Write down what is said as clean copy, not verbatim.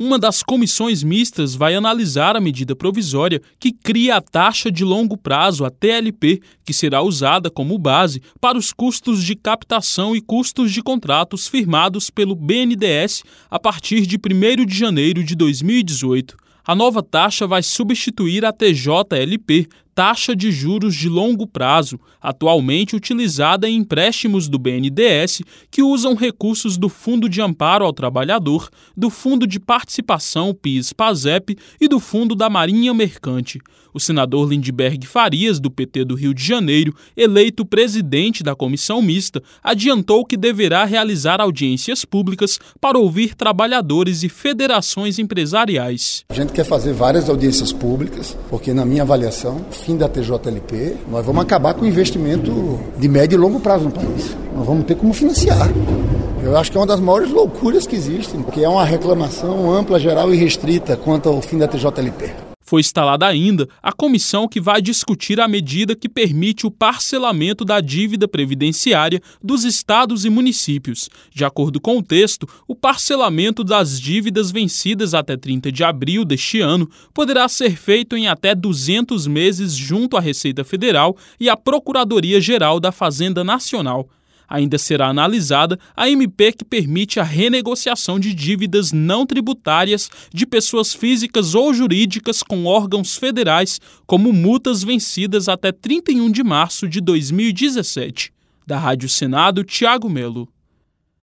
Uma das comissões mistas vai analisar a medida provisória que cria a taxa de longo prazo, a TLP, que será usada como base para os custos de captação e custos de contratos firmados pelo BNDES a partir de 1º de janeiro de 2018. A nova taxa vai substituir a TJLP, taxa de juros de longo prazo, atualmente utilizada em empréstimos do BNDES que usam recursos do Fundo de Amparo ao Trabalhador, do Fundo de Participação PIS/PASEP e do Fundo da Marinha Mercante. O senador Lindbergh Farias, do PT do Rio de Janeiro, eleito presidente da comissão mista, adiantou que deverá realizar audiências públicas para ouvir trabalhadores e federações empresariais. A gente quer fazer várias audiências públicas, porque na minha avaliação, fim da TJLP, nós vamos acabar com o investimento de médio e longo prazo no país. Nós vamos ter como financiar. Eu acho que é uma das maiores loucuras que existem, porque é uma reclamação ampla, geral e restrita quanto ao fim da TJLP. Foi instalada ainda a comissão que vai discutir a medida que permite o parcelamento da dívida previdenciária dos estados e municípios. De acordo com o texto, o parcelamento das dívidas vencidas até 30 de abril deste ano poderá ser feito em até 200 meses junto à Receita Federal e à Procuradoria-Geral da Fazenda Nacional. Ainda será analisada a MP que permite a renegociação de dívidas não tributárias de pessoas físicas ou jurídicas com órgãos federais, como multas vencidas até 31 de março de 2017. Da Rádio Senado, Tiago Melo.